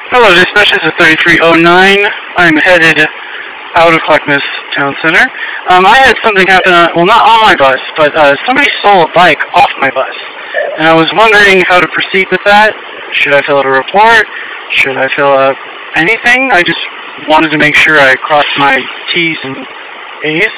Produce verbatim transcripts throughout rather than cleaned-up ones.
Hello, dispatch. This is thirty-three oh nine. I'm headed out of Clackamas Town Center. Um, I had something happen, uh, well, not on my bus, but uh, somebody stole a bike off my bus. And I was wondering how to proceed with that. Should I fill out a report? Should I fill out anything? I just wanted to make sure I crossed my T's and A's.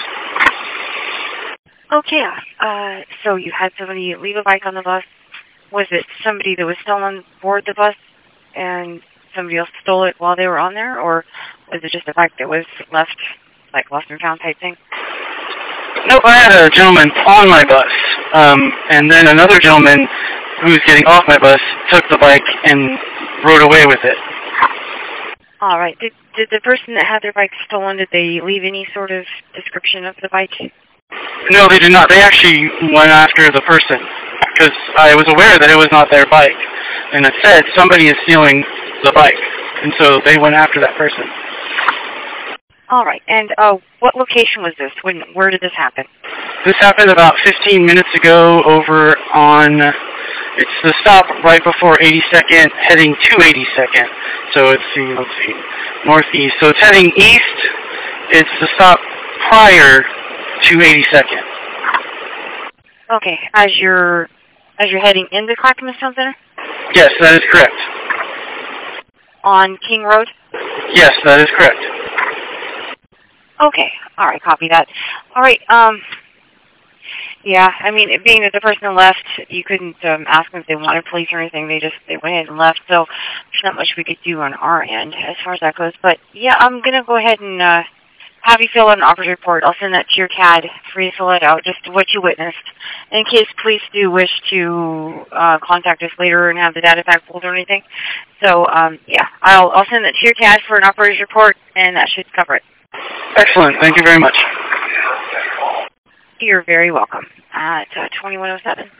Okay, uh, so you had somebody leave a bike on the bus. Was it somebody that was still on board the bus and somebody else stole it while they were on there, or was it just a bike that was left, like lost and found type thing? Nope, I had a gentleman on my bus, um, and then another gentleman who was getting off my bus took the bike and rode away with it. All right. Did, did the person that had their bike stolen, did they leave any sort of description of the bike? No, they did not. They actually went after the person, because I was aware that it was not their bike, and it said somebody is stealing the bike, and so they went after that person. All right. And uh, what location was this? When? Where did this happen? This happened about fifteen minutes ago over on, it's the stop right before eighty-second, heading to eighty-second. So let's see, let's see, northeast. So it's heading east. It's the stop prior to eighty-second. Okay. As you're as you're heading into Clackamas Town Center? Yes, that is correct. On King Road? Yes, that is correct. Okay. All right. Copy that. All right. Um. Yeah. I mean, it being that the person left, you couldn't um, ask them if they wanted police or anything. They just they went ahead and left. So there's not much we could do on our end as far as that goes. But yeah, I'm gonna go ahead and uh, have you fill out an officer's report. I'll send that to your C A D for you to fill it out, just what you witnessed. In case police do wish to uh, contact us later and have the data back pulled or anything. So um, yeah, I'll I'll send that to your C A D for an operator's report, and that should cover it. Excellent. Thank you very much. You're very welcome. Uh, it's uh, twenty-one oh seven.